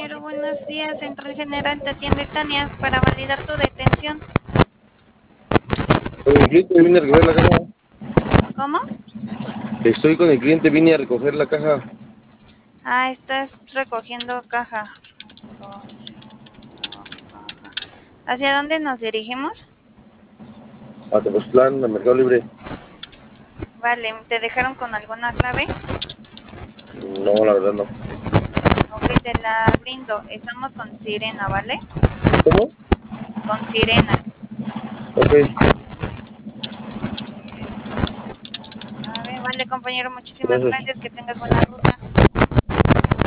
compañero, buenos días. Central General te atiende Tania para validar tu detención. Con el cliente vine a recoger la caja. ¿Cómo? Estoy con el cliente, vine a recoger la caja. Ah, estás recogiendo caja. ¿Hacia dónde nos dirigimos? A Tepoztlán, a Mercado Libre. Vale, ¿te dejaron con alguna clave? No, la verdad no. Ok, te la brindo. Estamos con sirena, ¿vale? ¿Cómo? Con sirena. Ok. A ver, vale, compañero, muchísimas Gracias. gracias. Que tengas buena ruta.